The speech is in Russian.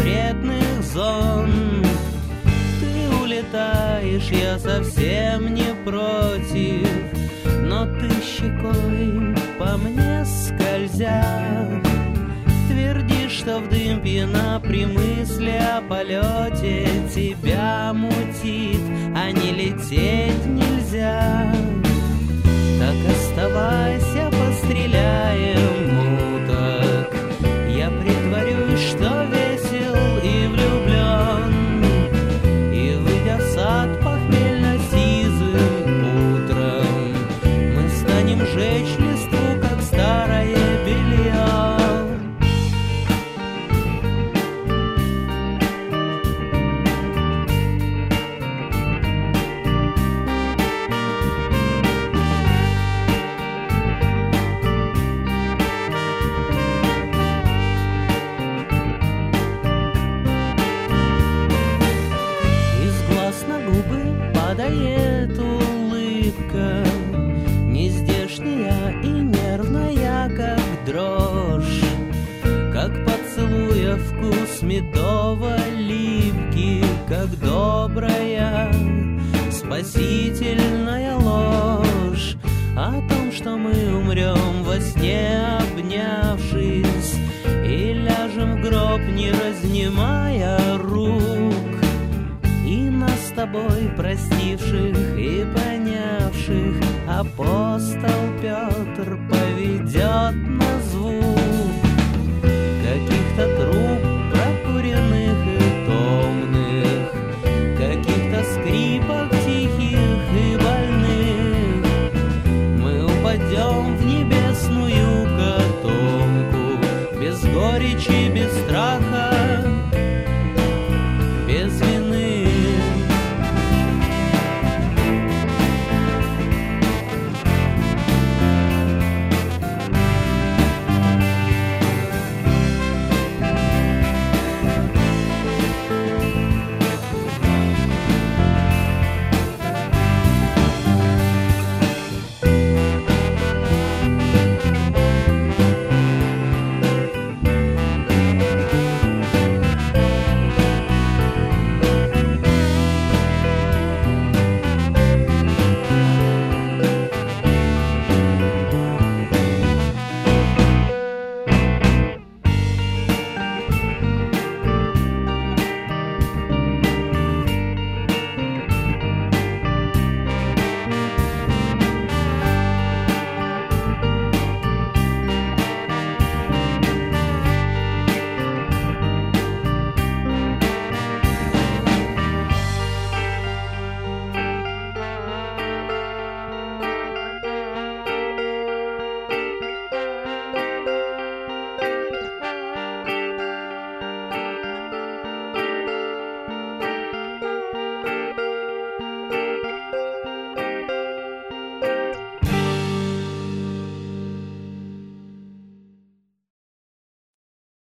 запретных зон. Ты улетаешь, я совсем не против, но ты щекой по мне скользя твердишь, что в дым пьяна при мысли о полете. Тебя мутит, а не лететь нельзя. Так оставайся, постреляем уток. Я притворюсь, что весел и влюблен, и, выйдя в сад похмельно-сизым утром, мы станем жечь листву, как старое белье. Падает улыбка, нездешняя и нервная, как дрожь, как поцелуя вкус медово-липкий, как добрая спасительная ложь о том, что мы умрем во сне, обнявшись, и ляжем в гроб, не разнимая рук. И нас с тобой простивших и понявших апостол Петр поведет